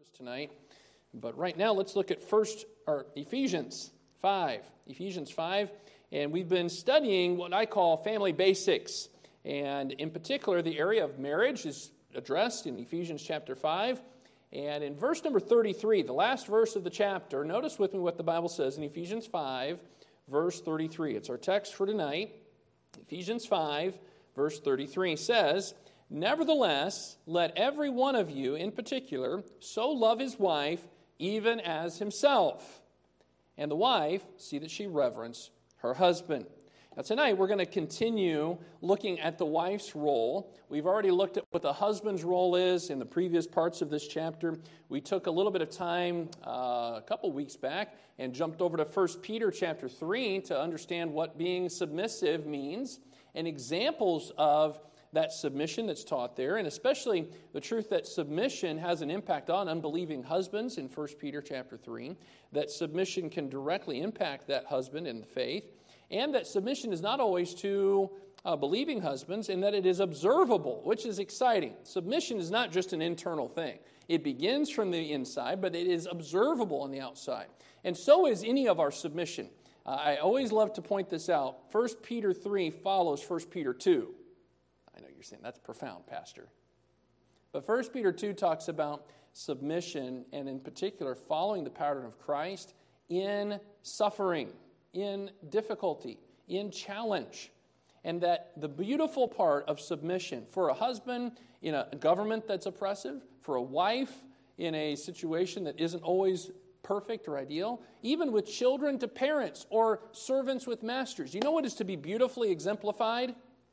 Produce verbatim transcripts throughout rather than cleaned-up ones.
verses tonight. But right now, let's look at first or Ephesians five. Ephesians five, and we've been studying what I call family basics. And in particular, the area of marriage is addressed in Ephesians chapter five. And in verse number thirty-three, the last verse of the chapter, notice with me what the Bible says in Ephesians five, verse thirty-three. It's our text for tonight. Ephesians five, verse thirty-three says, "Nevertheless, let every one of you in particular so love his wife even as himself, and the wife see that she reverence her husband." Now tonight we're going to continue looking at the wife's role. We've already looked at what the husband's role is in the previous parts of this chapter. We took a little bit of time uh, a couple weeks back and jumped over to First Peter chapter three to understand what being submissive means and examples of that submission that's taught there, and especially the truth that submission has an impact on unbelieving husbands in First Peter chapter three, that submission can directly impact that husband in the faith, and that submission is not always to uh, believing husbands, and that it is observable, which is exciting. Submission is not just an internal thing. It begins from the inside, but it is observable on the outside. And so is any of our submission. Uh, I always love to point this out. First Peter three follows First Peter two. I know you're saying, that's profound, Pastor. But First Peter two talks about submission, and in particular, following the pattern of Christ in suffering, in difficulty, in challenge. And that the beautiful part of submission for a husband in a government that's oppressive, for a wife in a situation that isn't always perfect or ideal, even with children to parents or servants with masters. You know what is to be beautifully exemplified?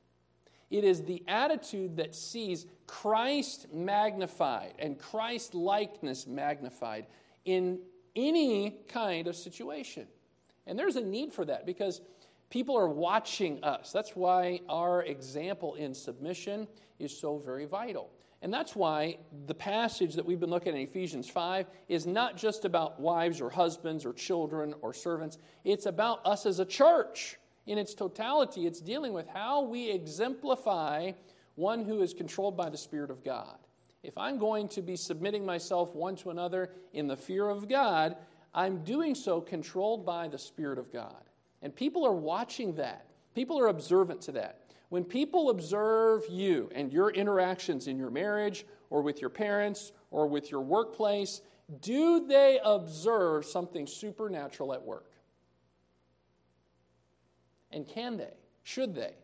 It is the attitude that sees Christ magnified and Christ-likeness magnified in any kind of situation. And there's a need for that because people are watching us. That's why our example in submission is so very vital. And that's why the passage that we've been looking at in Ephesians five is not just about wives or husbands or children or servants. It's about us as a church. In its totality, it's dealing with how we exemplify one who is controlled by the Spirit of God. If I'm going to be submitting myself one to another in the fear of God, I'm doing so controlled by the Spirit of God. And people are watching that. People are observant to that. When people observe you and your interactions in your marriage or with your parents or with your workplace, do they observe something supernatural at work? And can they? Should they?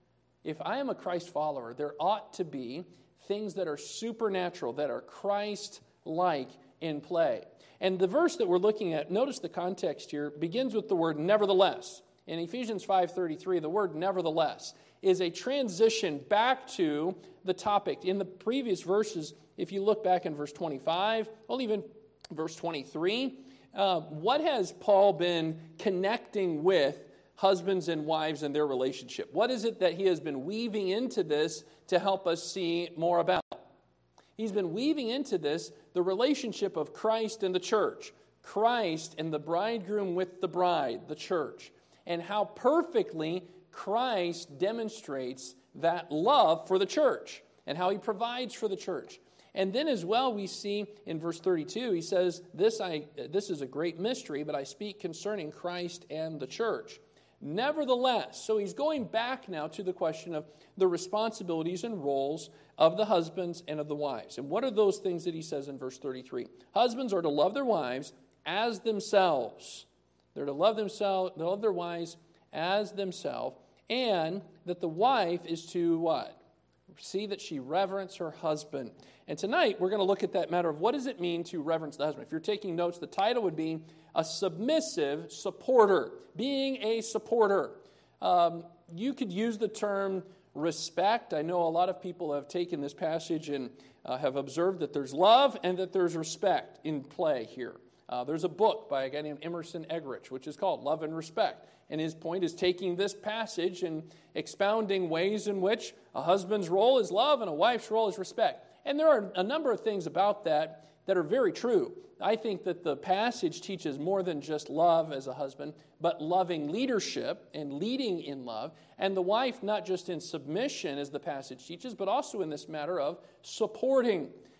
If I am a Christ follower, there ought to be things that are supernatural, that are Christ-like in play. And the verse that we're looking at, notice the context here, begins with the word nevertheless. In Ephesians five thirty-three, the word nevertheless is a transition back to the topic. In the previous verses, if you look back in verse twenty-five, well, even verse twenty-three, uh, what has Paul been connecting with husbands and wives and their relationship? What is it that he has been weaving into this to help us see more about? He's been weaving into this the relationship of Christ and the church, Christ and the bridegroom with the bride, the church, and how perfectly Christ demonstrates that love for the church and how he provides for the church. And then as well we see in verse thirty-two, he says, this, I, this is a great mystery, but I speak concerning Christ and the church. Nevertheless, so he's going back now to the question of the responsibilities and roles of the husbands and of the wives. And what are those things that he says in verse thirty-three? Husbands are to love their wives as themselves. They're to love themselves, to love their wives as themselves, and that the wife is to what? See that she reverence her husband. And tonight we're going to look at that matter of what does it mean to reverence the husband. If you're taking notes, the title would be a submissive supporter, being a supporter. Um, you could use the term respect. I know a lot of people have taken this passage and uh, have observed that there's love and that there's respect in play here. Uh, there's a book by a guy named Emerson Eggerichs, which is called Love and Respect. And his point is taking this passage and expounding ways in which a husband's role is love and a wife's role is respect. And there are a number of things about that that are very true. I think that the passage teaches more than just love as a husband, but loving leadership and leading in love. And the wife, not just in submission, as the passage teaches, but also in this matter of supporting.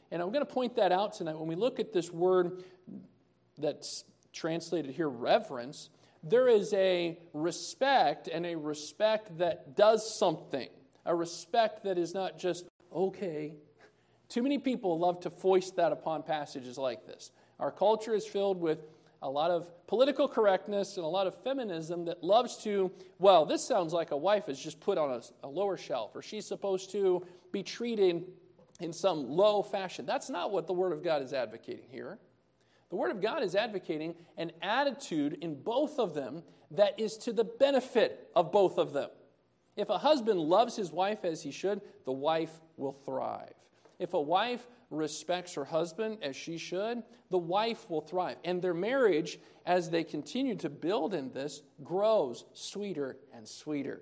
And I'm going to point that out tonight. When we look at this word that's translated here, reverence, there is a respect, and a respect that does something. A respect that is not just, okay. Too many people love to foist that upon passages like this. Our culture is filled with a lot of political correctness and a lot of feminism that loves to, well, this sounds like a wife is just put on a, a lower shelf, or she's supposed to be treated in some low fashion. That's not what the Word of God is advocating here. The Word of God is advocating an attitude in both of them that is to the benefit of both of them. If a husband loves his wife as he should, the wife will thrive. If a wife respects her husband as she should, the wife will thrive. And their marriage, as they continue to build in this, grows sweeter and sweeter.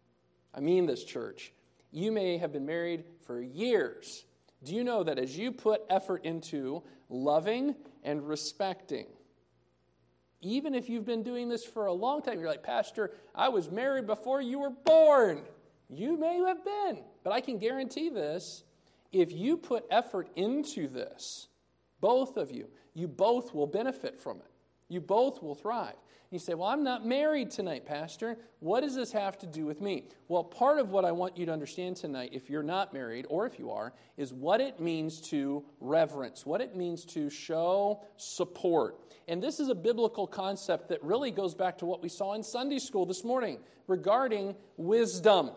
I mean this, church. You may have been married for years. Do you know that as you put effort into loving and respecting, even if you've been doing this for a long time, you're like, Pastor, I was married before you were born. You may have been, but I can guarantee this. If you put effort into this, both of you, you both will benefit from it. You both will thrive. You say, well, I'm not married tonight, Pastor. What does this have to do with me? Well, part of what I want you to understand tonight, if you're not married, or if you are, is what it means to reverence, what it means to show support. And this is a biblical concept that really goes back to what we saw in Sunday school this morning regarding wisdom.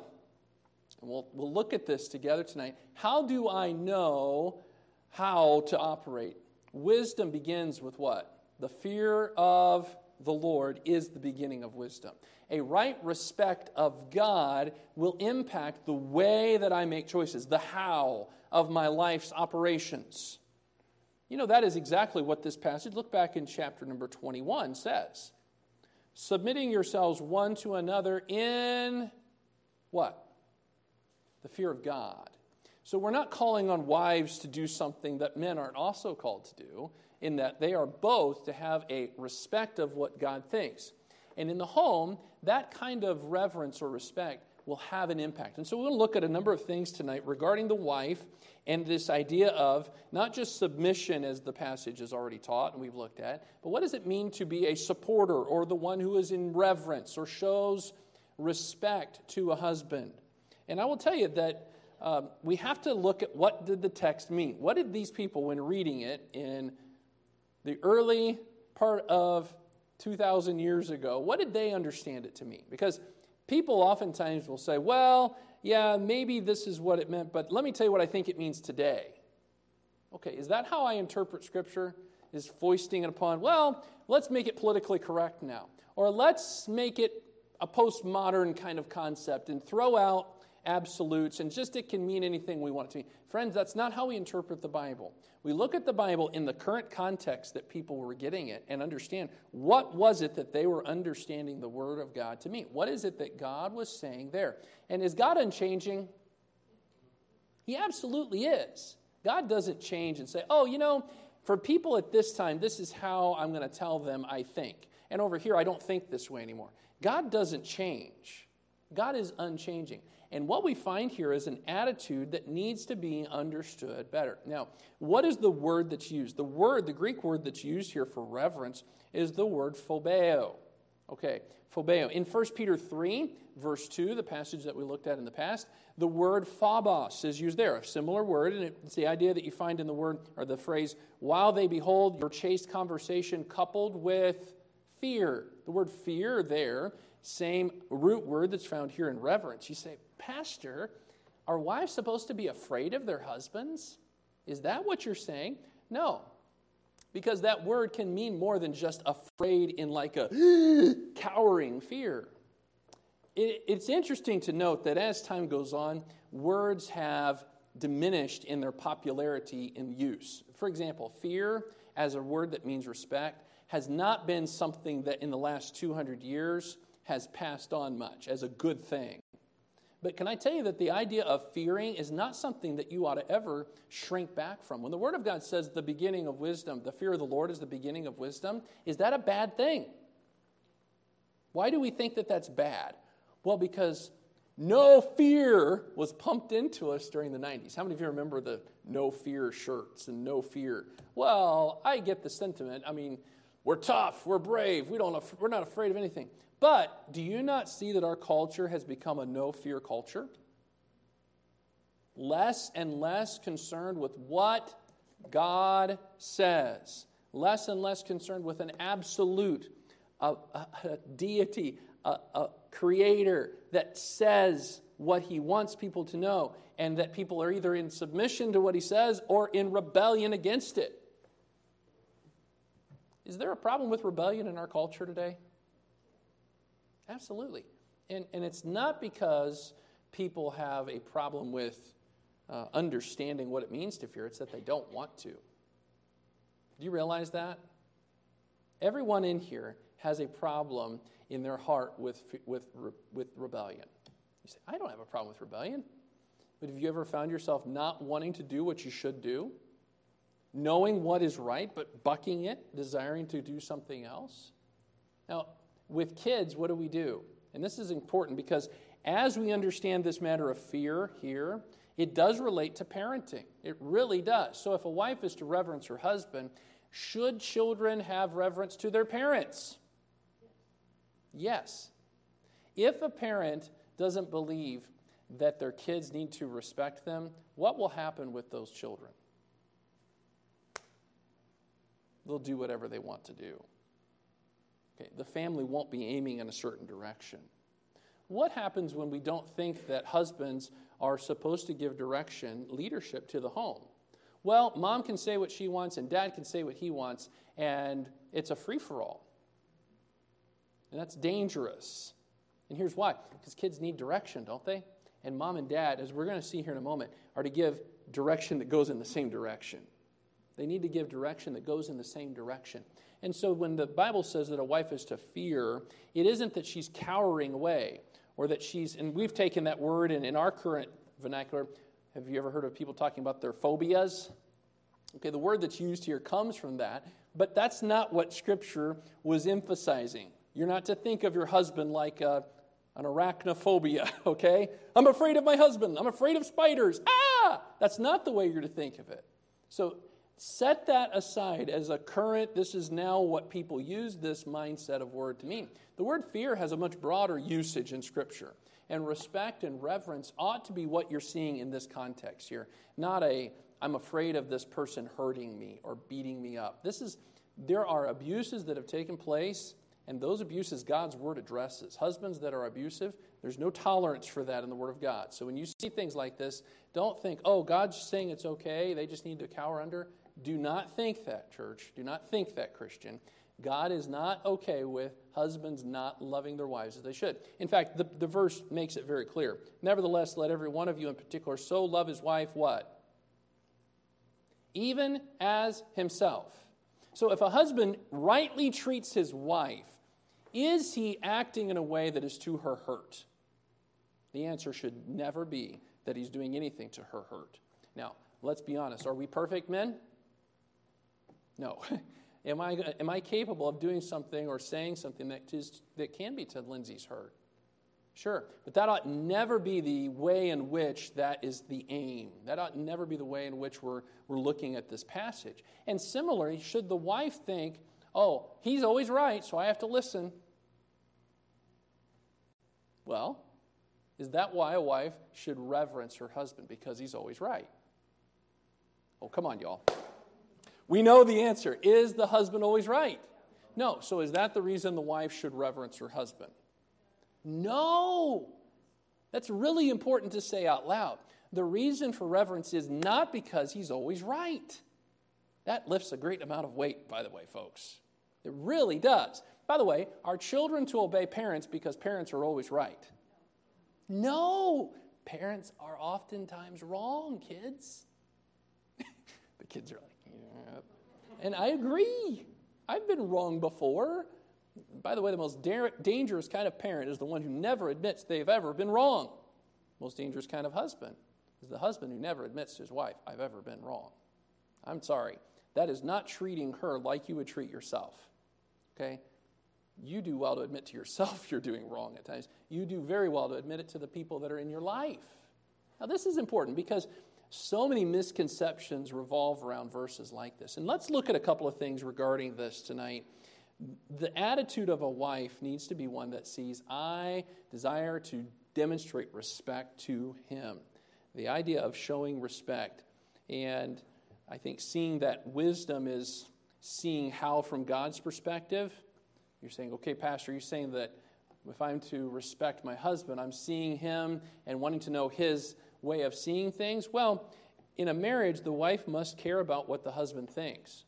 And we'll, we'll look at this together tonight. How do I know how to operate? Wisdom begins with what? The fear of the Lord is the beginning of wisdom. A right respect of God will impact the way that I make choices, the how of my life's operations. You know, that is exactly what this passage, look back in chapter number twenty-one, says. Submitting yourselves one to another in what? The fear of God. So we're not calling on wives to do something that men aren't also called to do, in that they are both to have a respect of what God thinks. And in the home, that kind of reverence or respect will have an impact. And so we're going to look at a number of things tonight regarding the wife and this idea of not just submission, as the passage has already taught and we've looked at, but what does it mean to be a supporter or the one who is in reverence or shows respect to a husband? And I will tell you that um, we have to look at what did the text mean. What did these people, when reading it in the early part of two thousand years ago, what did they understand it to mean? Because people oftentimes will say, well, yeah, maybe this is what it meant, but let me tell you what I think it means today. Okay, is that how I interpret Scripture? Is foisting it upon, well, let's make it politically correct now. Or let's make it a postmodern kind of concept and throw out absolutes, and just it can mean anything we want it to mean. Friends, that's not how we interpret the Bible. We look at the Bible in the current context that people were getting it and understand what was it that they were understanding the Word of God to mean. What is it that God was saying there? And is God unchanging? He absolutely is. God doesn't change and say, oh, you know, for people at this time, this is how I'm going to tell them I think. And over here, I don't think this way anymore. God doesn't change. God is unchanging. And what we find here is an attitude that needs to be understood better. Now, what is the word that's used? The word, the Greek word that's used here for reverence is the word phobeo. Okay, phobeo. In First Peter three, verse two, the passage that we looked at in the past, the word phobos is used there, a similar word, and it's the idea that you find in the word, or the phrase, while they behold your chaste conversation coupled with fear. The word fear there, same root word that's found here in reverence. You say, Pastor, are wives supposed to be afraid of their husbands? Is that what you're saying? No, because that word can mean more than just afraid in like a cowering fear. It, it's interesting to note that as time goes on, words have diminished in their popularity in use. For example, fear as a word that means respect has not been something that in the last two hundred years has passed on much as a good thing. But can I tell you that the idea of fearing is not something that you ought to ever shrink back from. When the Word of God says the beginning of wisdom, the fear of the Lord is the beginning of wisdom, is that a bad thing? Why do we think that that's bad? Well, because No fear was pumped into us during the nineties. How many of you remember the no fear shirts and no fear? Well, I get the sentiment. I mean, we're tough, we're brave, we don't, we're not afraid of anything. But do you not see that our culture has become a no fear culture? Less and less concerned with what God says. Less and less concerned with an absolute, a, a, a deity, a, a creator that says what he wants people to know, and that people are either in submission to what he says or in rebellion against it. Is there a problem with rebellion in our culture today? Absolutely. And, and it's not because people have a problem with uh, understanding what it means to fear. It's that they don't want to. Do you realize that? Everyone in here has a problem in their heart with, with, with rebellion. You say, I don't have a problem with rebellion. But have you ever found yourself not wanting to do what you should do? Knowing what is right, but bucking it, desiring to do something else? Now, with kids, what do we do? And this is important because as we understand this matter of fear here, it does relate to parenting. It really does. So if a wife is to reverence her husband, should children have reverence to their parents? Yes. If a parent doesn't believe that their kids need to respect them, what will happen with those children? They'll do whatever they want to do. Okay, the family won't be aiming in a certain direction. What happens when we don't think that husbands are supposed to give direction, leadership to the home? Well, mom can say what she wants and dad can say what he wants, and it's a free-for-all. And that's dangerous. And here's why. Because kids need direction, don't they? And mom and dad, as we're going to see here in a moment, are to give direction that goes in the same direction. They need to give direction that goes in the same direction. And so when the Bible says that a wife is to fear, it isn't that she's cowering away or that she's, and we've taken that word in, in our current vernacular. Have you ever heard of people talking about their phobias? Okay, the word that's used here comes from that, but that's not what Scripture was emphasizing. You're not to think of your husband like a, an arachnophobia, okay? I'm afraid of my husband. I'm afraid of spiders. Ah! That's not the way you're to think of it. So set that aside as a current, this is now what people use this mindset of word to mean. The word fear has a much broader usage in Scripture. And respect and reverence ought to be what you're seeing in this context here. Not a, I'm afraid of this person hurting me or beating me up. This is, there are abuses that have taken place, and those abuses God's Word addresses. Husbands that are abusive, there's no tolerance for that in the Word of God. So when you see things like this, don't think, oh, God's saying it's okay, they just need to cower under. Do not think that, church. Do not think that, Christian. God is not okay with husbands not loving their wives as they should. In fact, the, the verse makes it very clear. Nevertheless, let every one of you in particular so love his wife, what? Even as himself. So if a husband rightly treats his wife, is he acting in a way that is to her hurt? The answer should never be that he's doing anything to her hurt. Now, let's be honest. Are we perfect men? No. Am I, am I capable of doing something or saying something that, is, that can be to Lindsay's hurt? Sure. But that ought never be the way in which that is the aim. That ought never be the way in which we're, we're looking at this passage. And similarly, should the wife think, oh, he's always right, so I have to listen? Well, is that why a wife should reverence her husband? Because he's always right? Oh, come on, y'all. We know the answer. Is the husband always right? No. So is that the reason the wife should reverence her husband? No. That's really important to say out loud. The reason for reverence is not because he's always right. That lifts a great amount of weight, by the way, folks. It really does. By the way, are children to obey parents because parents are always right? No. Parents are oftentimes wrong, kids. The kids are like, and I agree. I've been wrong before. By the way, the most da- dangerous kind of parent is the one who never admits they've ever been wrong. Most dangerous kind of husband is the husband who never admits to his wife, I've ever been wrong. I'm sorry. That is not treating her like you would treat yourself. Okay? you do well to admit to yourself you're doing wrong at times. You do very well to admit it to the people that are in your life. Now, this is important because so many misconceptions revolve around verses like this. And let's look at a couple of things regarding this tonight. The attitude of a wife needs to be one that sees, I desire to demonstrate respect to him. The idea of showing respect. And I think seeing that wisdom is seeing how from God's perspective. You're saying, okay, Pastor, you're saying that if I'm to respect my husband, I'm seeing him and wanting to know his way of seeing things. Well, in a marriage, the wife must care about what the husband thinks.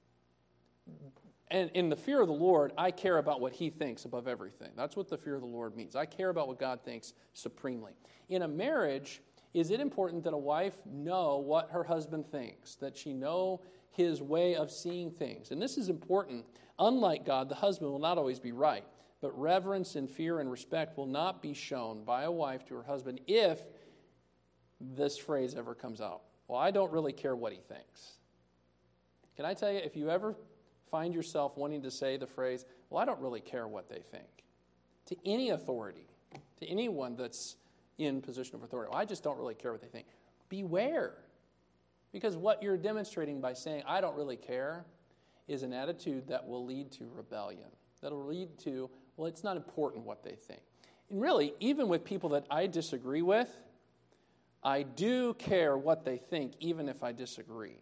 And in the fear of the Lord, I care about what he thinks above everything. That's what the fear of the Lord means. I care about what God thinks supremely. In a marriage, is it important that a wife know what her husband thinks, that she know his way of seeing things? And this is important. Unlike God, the husband will not always be right, but reverence and fear and respect will not be shown by a wife to her husband if this phrase ever comes out. Well, I don't really care what he thinks. Can I tell you, if you ever find yourself wanting to say the phrase, well, I don't really care what they think, to any authority, to anyone that's in position of authority, well, I just don't really care what they think. Beware. Because what you're demonstrating by saying, I don't really care, is an attitude that will lead to rebellion. That will lead to, well, it's not important what they think. And really, even with people that I disagree with, I do care what they think, even if I disagree.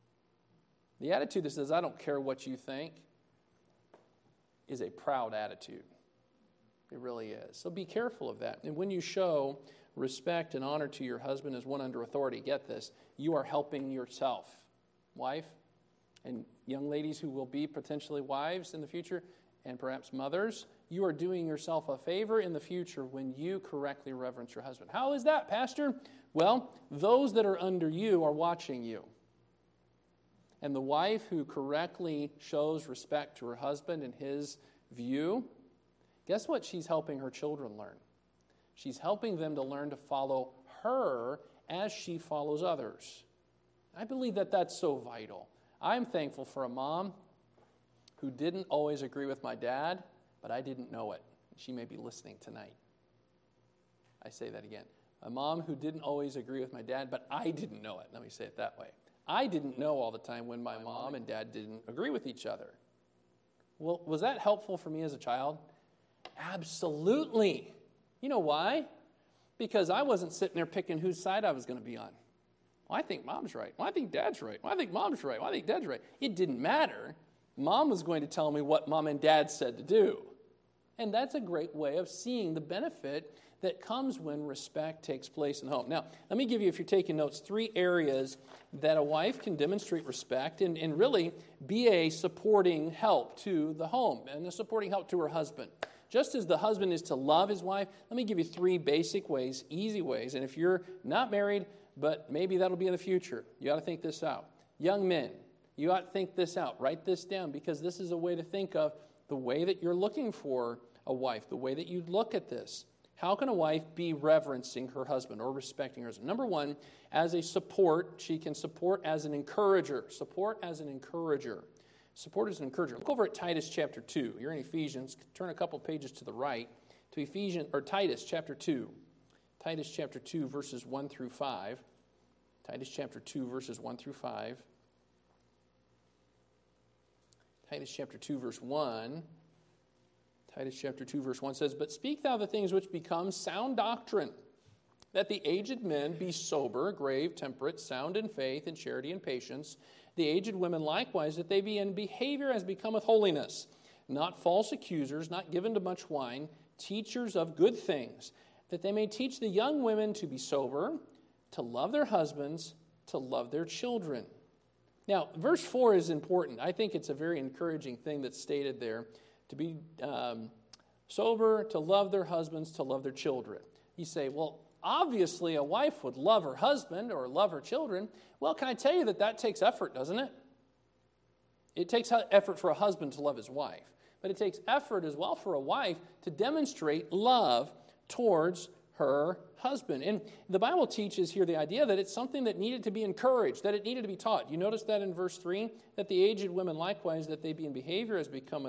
The attitude that says, I don't care what you think, is a proud attitude. It really is. So be careful of that. And when you show respect and honor to your husband as one under authority, get this, you are helping yourself. Wife, and young ladies who will be potentially wives in the future, and perhaps mothers, you are doing yourself a favor in the future when you correctly reverence your husband. How is that, Pastor? Well, those that are under you are watching you. And the wife who correctly shows respect to her husband and his view, guess what she's helping her children learn? She's helping them to learn to follow her as she follows others. I believe that that's so vital. I'm thankful for a mom who didn't always agree with my dad, but I didn't know it. She may be listening tonight. I say that again. A mom who didn't always agree with my dad, but I didn't know it. Let me say it that way. I didn't know all the time when my mom and dad didn't agree with each other. Well, was that helpful for me as a child? Absolutely. You know why? Because I wasn't sitting there picking whose side I was going to be on. Well, I think mom's right. Well, I think dad's right. Well, I think mom's right. Well, I think dad's right. It didn't matter. Mom was going to tell me what mom and dad said to do. And that's a great way of seeing the benefit that comes when respect takes place in the home. Now, let me give you, if you're taking notes, three areas that a wife can demonstrate respect and, and really be a supporting help to the home and a supporting help to her husband. Just as the husband is to love his wife, let me give you three basic ways, easy ways. And if you're not married, but maybe that'll be in the future, you ought to think this out. Young men, you ought to think this out. Write this down, because this is a way to think of the way that you're looking for a wife, the way that you look at this. How can a wife be reverencing her husband or respecting her husband? Number one, as a support, she can support as an encourager. Support as an encourager. Support as an encourager. Look over at Titus chapter two. You're in Ephesians. Turn a couple pages to the right to Ephesians or Titus chapter two. Titus chapter two, verses one through five. Titus chapter two, verses one through five. Titus chapter two, verse one. Titus chapter two, verse one says, But speak thou the things which become sound doctrine, that the aged men be sober, grave, temperate, sound in faith, in charity, and patience. The aged women likewise, that they be in behavior as becometh holiness, not false accusers, not given to much wine, teachers of good things, that they may teach the young women to be sober, to love their husbands, to love their children. Now, verse four is important. I think it's a very encouraging thing that's stated there. To be um, sober, to love their husbands, to love their children. You say, well, obviously a wife would love her husband or love her children. Well, can I tell you that that takes effort, doesn't it? It takes effort for a husband to love his wife. But it takes effort as well for a wife to demonstrate love towards her husband. And the Bible teaches here the idea that it's something that needed to be encouraged, that it needed to be taught. You notice that in verse three, that the aged women likewise, that they be in behavior as becometh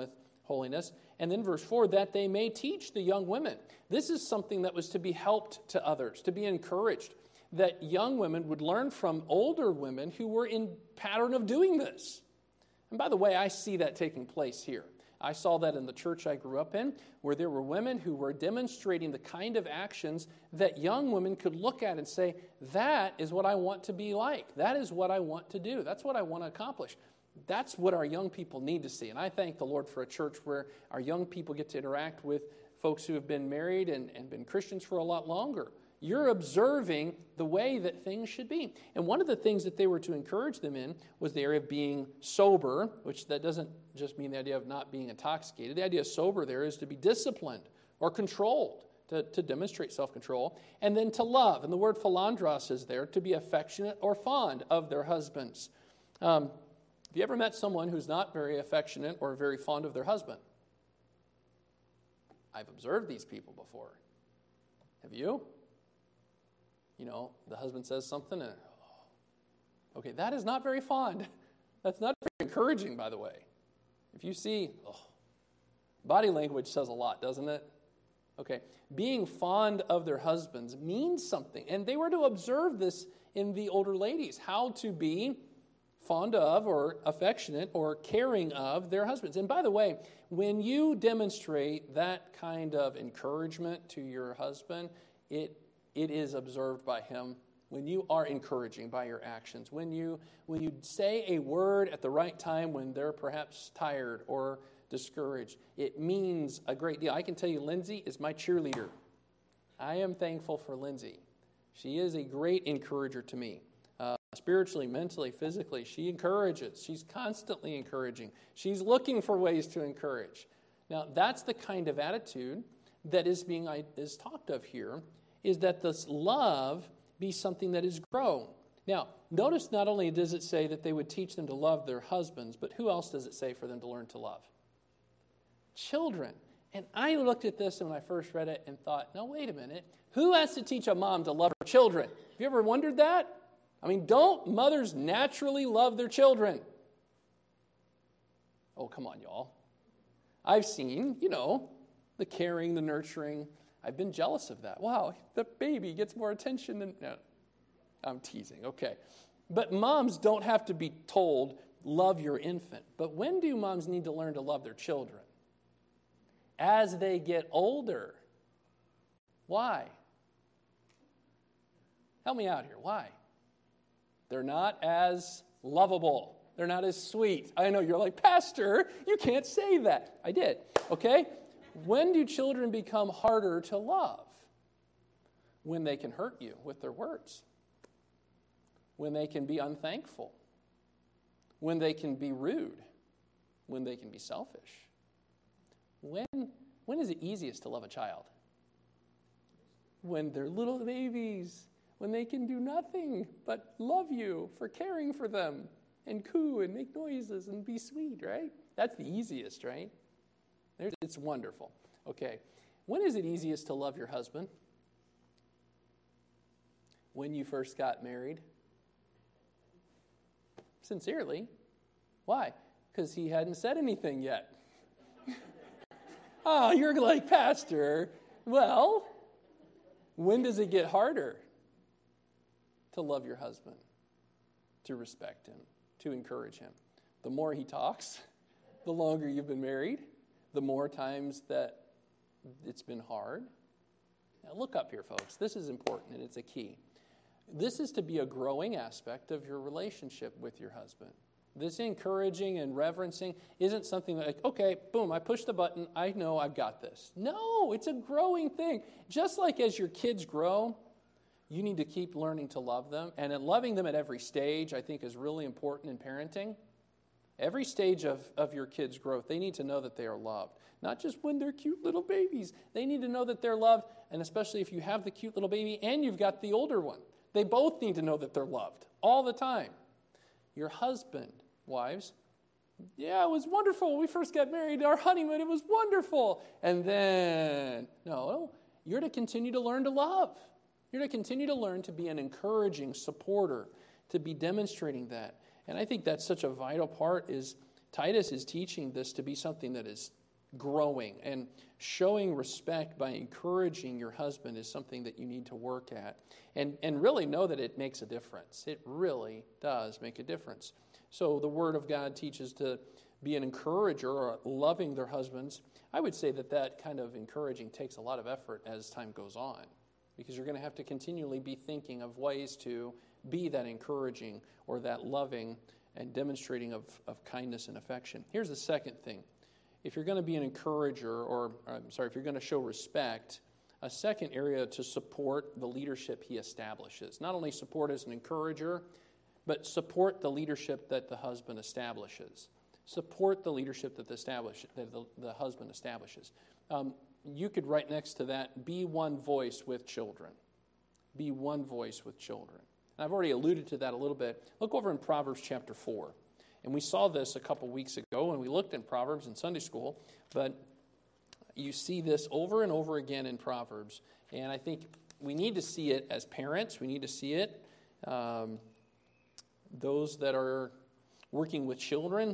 holiness. And then verse four, that they may teach the young women. This is something that was to be helped to others, to be encouraged, that young women would learn from older women who were in pattern of doing this. And by the way, I see that taking place here. I saw that in the church I grew up in, where there were women who were demonstrating the kind of actions that young women could look at and say, that is what I want to be like. That is what I want to do. That's what I want to accomplish. That's what our young people need to see. And I thank the Lord for a church where our young people get to interact with folks who have been married and, and been Christians for a lot longer. You're observing the way that things should be. And one of the things that they were to encourage them in was the area of being sober, which that doesn't just mean the idea of not being intoxicated. The idea of sober there is to be disciplined or controlled, to, to demonstrate self-control, and then to love. And the word philandros is there, to be affectionate or fond of their husbands. Um, have you ever met someone who's not very affectionate or very fond of their husband? I've observed these people before. Have you? You know, the husband says something and, oh, okay, that is not very fond. That's not very encouraging, by the way. If you see, oh, body language says a lot, doesn't it? Okay, being fond of their husbands means something. And they were to observe this in the older ladies, how to be fond of or affectionate or caring of their husbands. And by the way, when you demonstrate that kind of encouragement to your husband, it It is observed by him. When you are encouraging by your actions, when you when you say a word at the right time when they're perhaps tired or discouraged, it means a great deal. I can tell you, Lindsay is my cheerleader. I am thankful for Lindsay. She is a great encourager to me. Uh, spiritually, mentally, physically, she encourages. She's constantly encouraging. She's looking for ways to encourage. Now, that's the kind of attitude that is being is talked of here, is that this love be something that is grown. Now, notice not only does it say that they would teach them to love their husbands, but who else does it say for them to learn to love? Children. And I looked at this when I first read it and thought, no, wait a minute. Who has to teach a mom to love her children? Have you ever wondered that? I mean, don't mothers naturally love their children? Oh, come on, y'all. I've seen, you know, the caring, the nurturing. I've been jealous of that. Wow, the baby gets more attention than... No, I'm teasing, okay. But moms don't have to be told, love your infant. But when do moms need to learn to love their children? As they get older. Why? Help me out here. Why? They're not as lovable. They're not as sweet. I know you're like, Pastor, you can't say that. I did, okay? When do children become harder to love? When they can hurt you with their words. When they can be unthankful. When they can be rude. When they can be selfish. When, when is it easiest to love a child? When they're little babies. When they can do nothing but love you for caring for them and coo and make noises and be sweet, right? That's the easiest, right? It's wonderful. Okay. When is it easiest to love your husband? When you first got married? Sincerely. Why? Because he hadn't said anything yet. Oh, you're like, Pastor. Well, when does it get harder to love your husband, to respect him, to encourage him? The more he talks, the longer you've been married, the more times that it's been hard. Now look up here, folks. This is important, and it's a key. This is to be a growing aspect of your relationship with your husband. This encouraging and reverencing isn't something like, okay, boom, I push the button, I know I've got this. No, it's a growing thing. Just like as your kids grow, you need to keep learning to love them. And in loving them at every stage, I think, is really important in parenting. Every stage of, of your kids' growth, they need to know that they are loved. Not just when they're cute little babies. They need to know that they're loved, and especially if you have the cute little baby and you've got the older one. They both need to know that they're loved all the time. Your husband, wives, yeah, it was wonderful. When we first got married, our honeymoon, it was wonderful. And then, no, you're to continue to learn to love. You're to continue to learn to be an encouraging supporter, to be demonstrating that. And I think that's such a vital part is Titus is teaching this to be something that is growing. And showing respect by encouraging your husband is something that you need to work at. And, and really know that it makes a difference. It really does make a difference. So the Word of God teaches to be an encourager or loving their husbands. I would say that that kind of encouraging takes a lot of effort as time goes on, because you're going to have to continually be thinking of ways to be that encouraging or that loving and demonstrating of, of kindness and affection. Here's the second thing. If you're going to be an encourager, or I'm sorry, if you're going to show respect, a second area to support the leadership he establishes. Not only support as an encourager, but support the leadership that the husband establishes. Support the leadership that the, establish, that the, the husband establishes. Um, you could write next to that, be one voice with children. Be one voice with children. And I've already alluded to that a little bit. Look over in Proverbs chapter four. And we saw this a couple weeks ago, and we looked in Proverbs in Sunday school, but you see this over and over again in Proverbs. And I think we need to see it as parents. We need to see it. Um, those that are working with children,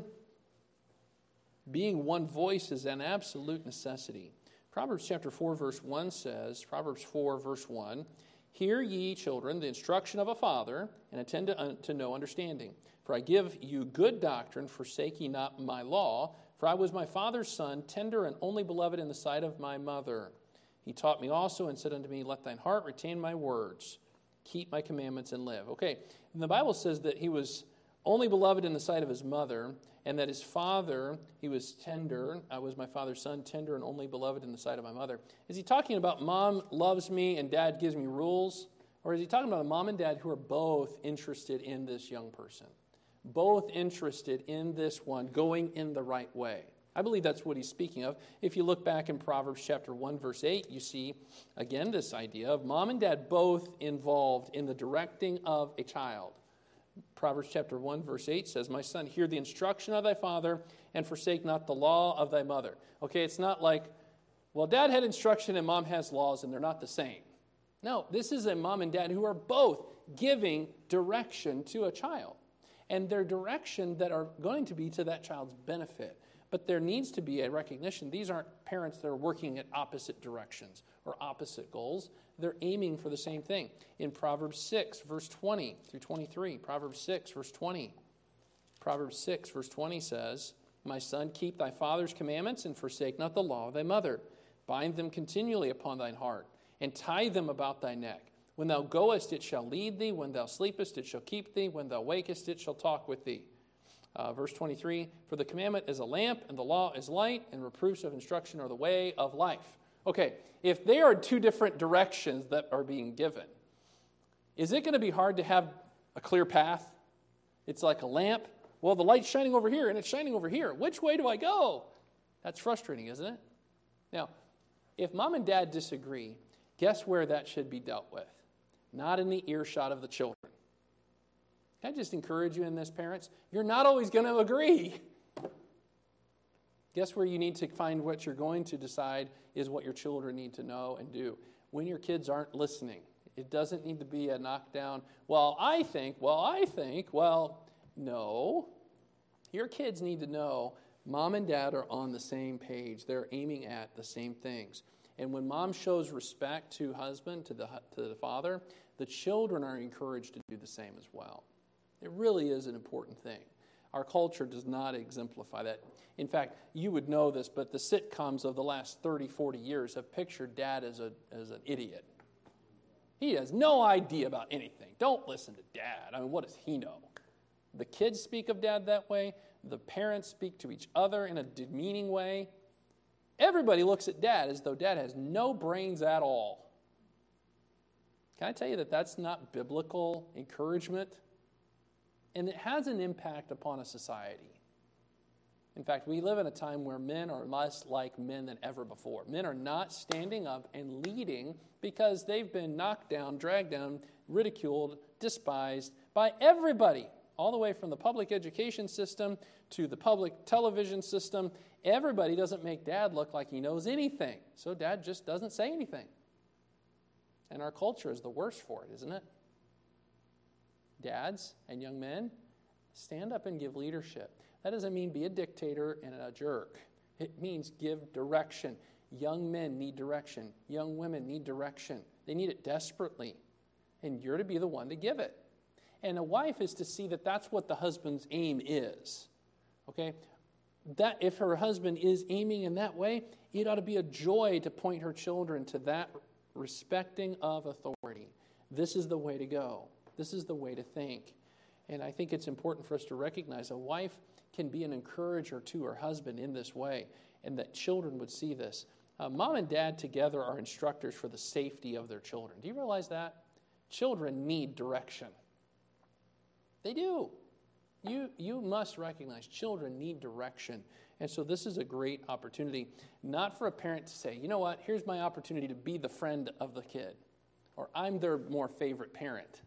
being one voice is an absolute necessity. Proverbs chapter four, verse one says, Proverbs four, verse one, hear ye, children, the instruction of a father, and attend to, uh, to know understanding. For I give you good doctrine, forsake ye not my law. For I was my father's son, tender and only beloved in the sight of my mother. He taught me also and said unto me, let thine heart retain my words. Keep my commandments and live. Okay, and the Bible says that he was only beloved in the sight of his mother, and that his father, he was tender. I was my father's son, tender and only beloved in the sight of my mother. Is he talking about mom loves me and dad gives me rules? Or is he talking about a mom and dad who are both interested in this young person? Both interested in this one going in the right way. I believe that's what he's speaking of. If you look back in Proverbs chapter one, verse eight, you see, again, this idea of mom and dad both involved in the directing of a child. Proverbs chapter one, verse eight says, my son, hear the instruction of thy father, and forsake not the law of thy mother. Okay, it's not like, well, dad had instruction and mom has laws, and they're not the same. No, this is a mom and dad who are both giving direction to a child. And their direction that are going to be to that child's benefit. But there needs to be a recognition. These aren't parents that are working at opposite directions or opposite goals. They're aiming for the same thing. In Proverbs six, verse twenty through twenty-three, Proverbs six, verse twenty. Proverbs six, verse twenty says, my son, keep thy father's commandments and forsake not the law of thy mother. Bind them continually upon thine heart and tie them about thy neck. When thou goest, it shall lead thee. When thou sleepest, it shall keep thee. When thou wakest, it shall talk with thee. Uh, verse twenty-three, for the commandment is a lamp, and the law is light, and reproofs of instruction are the way of life. Okay, if there are two different directions that are being given, is it going to be hard to have a clear path? It's like a lamp. Well, the light's shining over here, and it's shining over here. Which way do I go? That's frustrating, isn't it? Now, if mom and dad disagree, guess where that should be dealt with? Not in the earshot of the children. Can I just encourage you in this, parents? You're not always going to agree. Guess where you need to find what you're going to decide is what your children need to know and do. When your kids aren't listening, it doesn't need to be a knockdown, well, I think, well, I think, well, no. Your kids need to know mom and dad are on the same page. They're aiming at the same things. And when mom shows respect to husband, to the, to the father, the children are encouraged to do the same as well. It really is an important thing. Our culture does not exemplify that. In fact, you would know this, but the sitcoms of the last thirty, forty years have pictured dad as a as an idiot. He has no idea about anything. Don't listen to dad. I mean, what does he know? The kids speak of dad that way. The parents speak to each other in a demeaning way. Everybody looks at dad as though dad has no brains at all. Can I tell you that that's not biblical encouragement? And it has an impact upon a society. In fact, we live in a time where men are less like men than ever before. Men are not standing up and leading because they've been knocked down, dragged down, ridiculed, despised by everybody, all the way from the public education system to the public television system. Everybody doesn't make dad look like he knows anything, so dad just doesn't say anything. And our culture is the worst for it, isn't it? Dads and young men, stand up and give leadership. That doesn't mean be a dictator and a jerk. It means give direction. Young men need direction. Young women need direction. They need it desperately. And you're to be the one to give it. And a wife is to see that that's what the husband's aim is. Okay? That if her husband is aiming in that way, it ought to be a joy to point her children to that respecting of authority. This is the way to go. This is the way to think. And I think it's important for us to recognize a wife can be an encourager to her husband in this way, and that children would see this. Uh, mom and dad together are instructors for the safety of their children. Do you realize that? Children need direction. They do. You, you must recognize children need direction. And so this is a great opportunity, not for a parent to say, you know what, here's my opportunity to be the friend of the kid, or I'm their more favorite parent.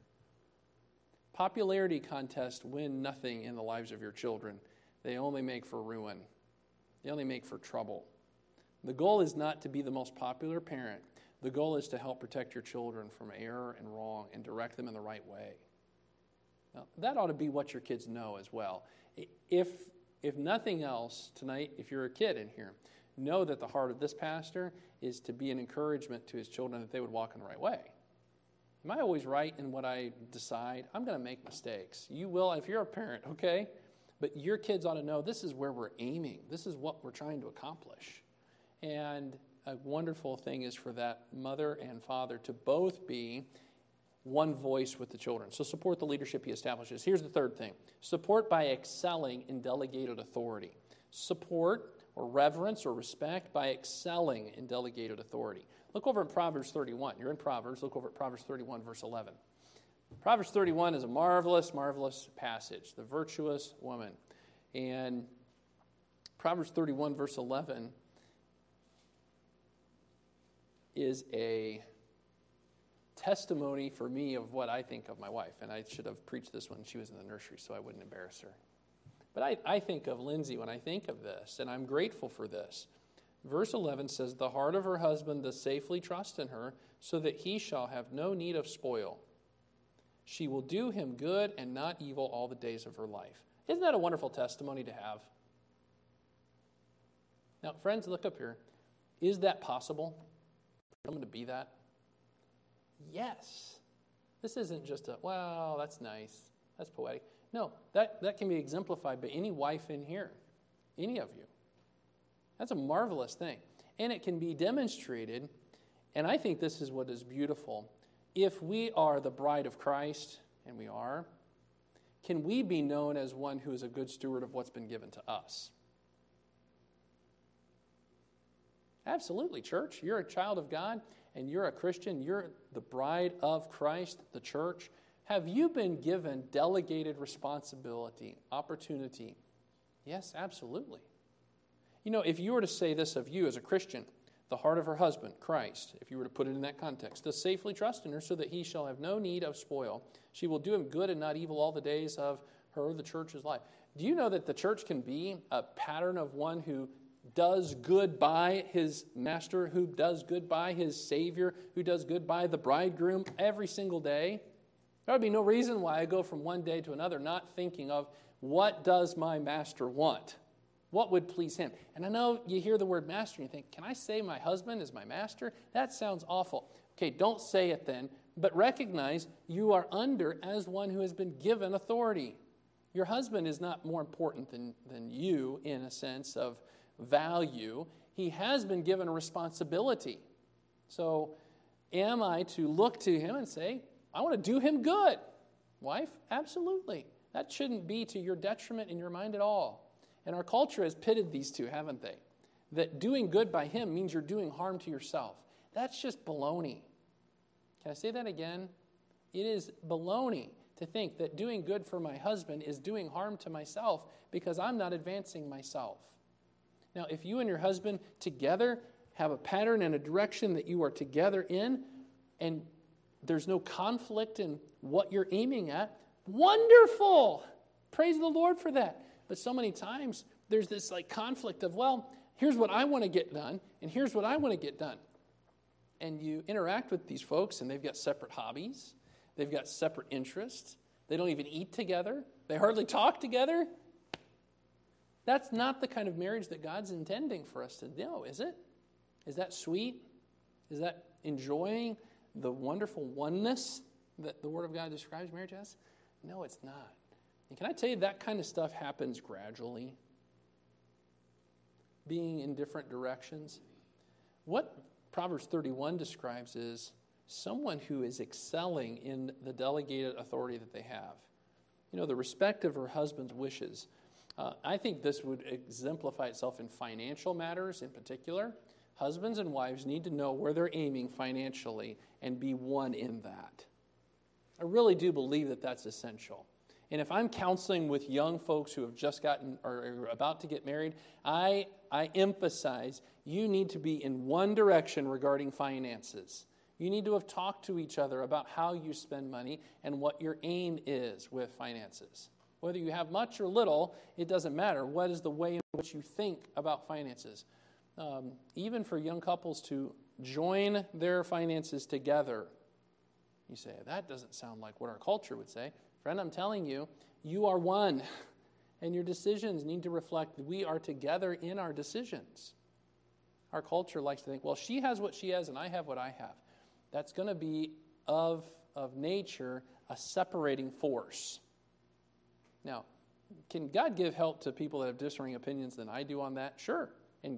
Popularity contests win nothing in the lives of your children. They only make for ruin. They only make for trouble. The goal is not to be the most popular parent. The goal is to help protect your children from error and wrong and direct them in the right way. Now, that ought to be what your kids know as well. If, if nothing else, tonight, if you're a kid in here, know that the heart of this pastor is to be an encouragement to his children that they would walk in the right way. Am I always right in what I decide? I'm going to make mistakes. You will if you're a parent, okay? But your kids ought to know this is where we're aiming. This is what we're trying to accomplish. And a wonderful thing is for that mother and father to both be one voice with the children. So support the leadership he establishes. Here's the third thing. Support by excelling in delegated authority. Support or reverence or respect by excelling in delegated authority. Look over at Proverbs thirty-one. You're in Proverbs. Look over at Proverbs thirty-one, verse eleven. Proverbs thirty-one is a marvelous, marvelous passage. The virtuous woman. And Proverbs thirty-one, verse eleven is a testimony for me of what I think of my wife. And I should have preached this when she was in the nursery so I wouldn't embarrass her. But I, I think of Lindsay when I think of this, and I'm grateful for this. Verse eleven says, the heart of her husband does safely trust in her, so that he shall have no need of spoil. She will do him good and not evil all the days of her life. Isn't that a wonderful testimony to have? Now, friends, look up here. Is that possible for someone to be that? Yes. This isn't just a, wow, that's nice. That's poetic. No, that, that can be exemplified by any wife in here. Any of you. That's a marvelous thing. And it can be demonstrated, and I think this is what is beautiful. If we are the bride of Christ, and we are, can we be known as one who is a good steward of what's been given to us? Absolutely, church. You're a child of God, and you're a Christian. You're the bride of Christ, the church. Have you been given delegated responsibility, opportunity? Yes, absolutely. You know, if you were to say this of you as a Christian, the heart of her husband, Christ, if you were to put it in that context, does safely trust in her so that he shall have no need of spoil. She will do him good and not evil all the days of her, the church's life. Do you know that the church can be a pattern of one who does good by his master, who does good by his Savior, who does good by the bridegroom every single day? There would be no reason why I go from one day to another not thinking of what does my master want? What would please him? And I know you hear the word master and you think, can I say my husband is my master? That sounds awful. Okay, don't say it then, but recognize you are under as one who has been given authority. Your husband is not more important than, than you in a sense of value. He has been given a responsibility. So am I to look to him and say, I want to do him good? Wife, absolutely. That shouldn't be to your detriment in your mind at all. And our culture has pitted these two, haven't they? That doing good by him means you're doing harm to yourself. That's just baloney. Can I say that again? It is baloney to think that doing good for my husband is doing harm to myself because I'm not advancing myself. Now, if you and your husband together have a pattern and a direction that you are together in, and there's no conflict in what you're aiming at, wonderful! Praise the Lord for that. But so many times, there's this like conflict of, well, here's what I want to get done, and here's what I want to get done. And you interact with these folks, and they've got separate hobbies. They've got separate interests. They don't even eat together. They hardly talk together. That's not the kind of marriage that God's intending for us to know, is it? Is that sweet? Is that enjoying the wonderful oneness that the Word of God describes marriage as? No, it's not. And can I tell you, that kind of stuff happens gradually, being in different directions. What Proverbs thirty-one describes is someone who is excelling in the delegated authority that they have. You know, the respect of her husband's wishes. Uh, I think this would exemplify itself in financial matters in particular. Husbands and wives need to know where they're aiming financially and be one in that. I really do believe that that's essential. And if I'm counseling with young folks who have just gotten or are about to get married, I, I emphasize you need to be in one direction regarding finances. You need to have talked to each other about how you spend money and what your aim is with finances. Whether you have much or little, it doesn't matter. What is the way in which you think about finances? Um, even for young couples to join their finances together. You say, that doesn't sound like what our culture would say. Friend, I'm telling you, you are one. And your decisions need to reflect that we are together in our decisions. Our culture likes to think, well, she has what she has and I have what I have. That's going to be of, of nature a separating force. Now, can God give help to people that have differing opinions than I do on that? Sure. And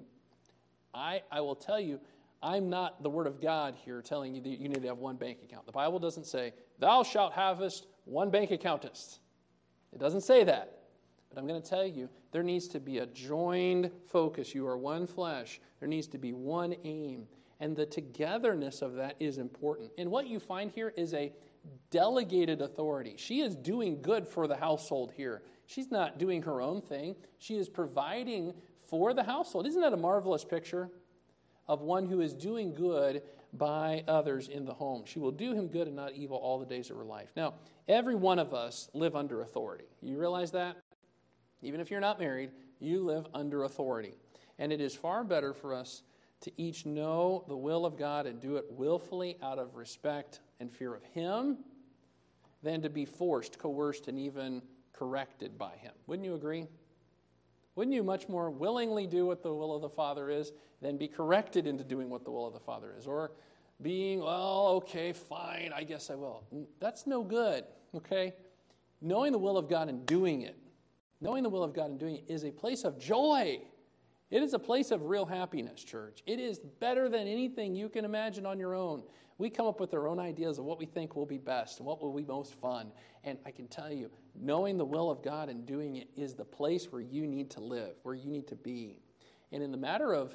I, I will tell you, I'm not the Word of God here telling you that you need to have one bank account. The Bible doesn't say, thou shalt havest one bank accountist. It doesn't say that. But I'm going to tell you, there needs to be a joined focus. You are one flesh. There needs to be one aim. And the togetherness of that is important. And what you find here is a delegated authority. She is doing good for the household here. She's not doing her own thing. She is providing for the household. Isn't that a marvelous picture of one who is doing good by others in the home? She will do him good and not evil all the days of her life. Now, every one of us live under authority. You realize that? Even if you're not married, you live under authority. And it is far better for us to each know the will of God and do it willfully out of respect and fear of Him than to be forced, coerced, and even corrected by Him. Wouldn't you agree? Wouldn't you much more willingly do what the will of the Father is than be corrected into doing what the will of the Father is? Or being, well, okay, fine, I guess I will. That's no good, okay? Knowing the will of God and doing it, knowing the will of God and doing it is a place of joy. It is a place of real happiness, church. It is better than anything you can imagine on your own. We come up with our own ideas of what we think will be best and what will be most fun. And I can tell you, knowing the will of God and doing it is the place where you need to live, where you need to be. And in the matter of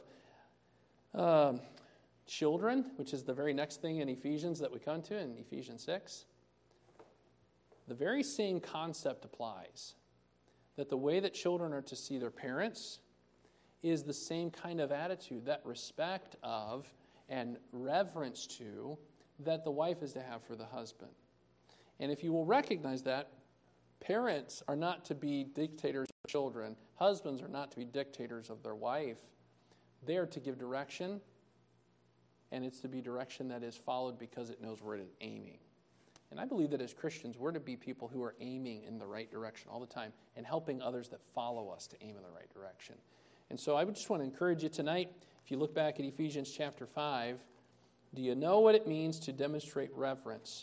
um, children, which is the very next thing in Ephesians that we come to in Ephesians six, the very same concept applies. That the way that children are to see their parents is the same kind of attitude, that respect of and reverence to that the wife is to have for the husband. And if you will recognize that, parents are not to be dictators of children. Husbands are not to be dictators of their wife. They are to give direction, and it's to be direction that is followed because it knows where it is aiming. And I believe that as Christians, we're to be people who are aiming in the right direction all the time and helping others that follow us to aim in the right direction. And so I would just want to encourage you tonight, if you look back at Ephesians chapter five, do you know what it means to demonstrate reverence?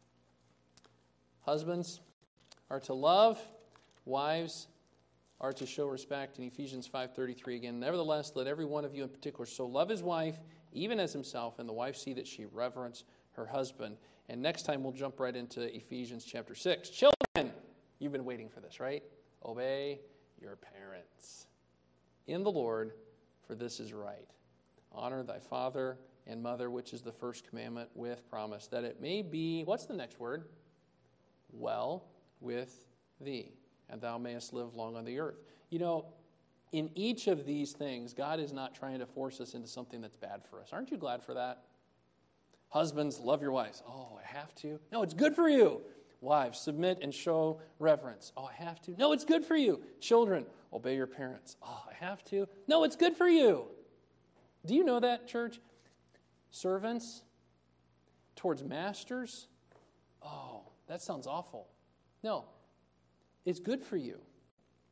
Husbands are to love, wives are to show respect. In Ephesians five thirty-three again, nevertheless, let every one of you in particular so love his wife, even as himself, and the wife see that she reverence her husband. And next time we'll jump right into Ephesians chapter six. Children, you've been waiting for this, right? Obey your parents in the Lord, for this is right. Honor thy father and mother, which is the first commandment with promise, that it may be, what's the next word? Well with thee, and thou mayest live long on the earth. You know, in each of these things, God is not trying to force us into something that's bad for us. Aren't you glad for that? Husbands, love your wives. Oh, I have to? No, it's good for you. Wives, submit and show reverence. Oh, I have to? No, it's good for you. Children, obey your parents. Oh, I have to? No, it's good for you. Do you know that, church? Servants towards masters? Oh, that sounds awful. No, it's good for you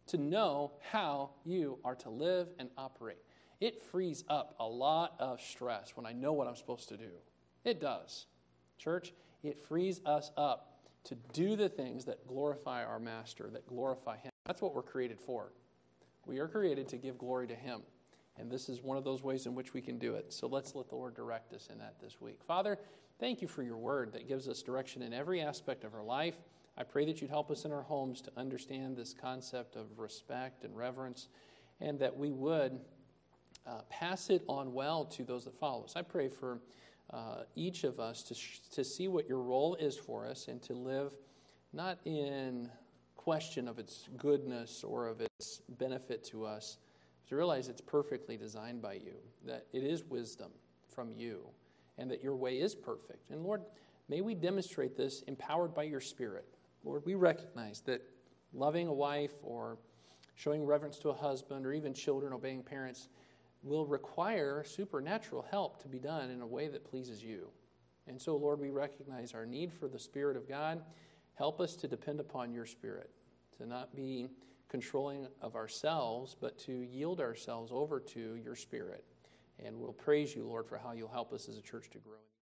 to know how you are to live and operate. It frees up a lot of stress when I know what I'm supposed to do. It does. Church, it frees us up to do the things that glorify our Master, that glorify Him. That's what we're created for. We are created to give glory to Him. And this is one of those ways in which we can do it. So let's let the Lord direct us in that this week. Father, thank you for your word that gives us direction in every aspect of our life. I pray that you'd help us in our homes to understand this concept of respect and reverence, and that we would uh, pass it on well to those that follow us. I pray for uh, each of us to, sh- to see what your role is for us and to live not in question of its goodness or of its benefit to us, to realize it's perfectly designed by you, that it is wisdom from you, and that your way is perfect. And Lord, may we demonstrate this empowered by your Spirit. Lord, we recognize that loving a wife or showing reverence to a husband or even children obeying parents will require supernatural help to be done in a way that pleases you. And so, Lord, we recognize our need for the Spirit of God. Help us to depend upon your Spirit, to not be controlling of ourselves, but to yield ourselves over to your Spirit. And we'll praise you, Lord, for how you'll help us as a church to grow.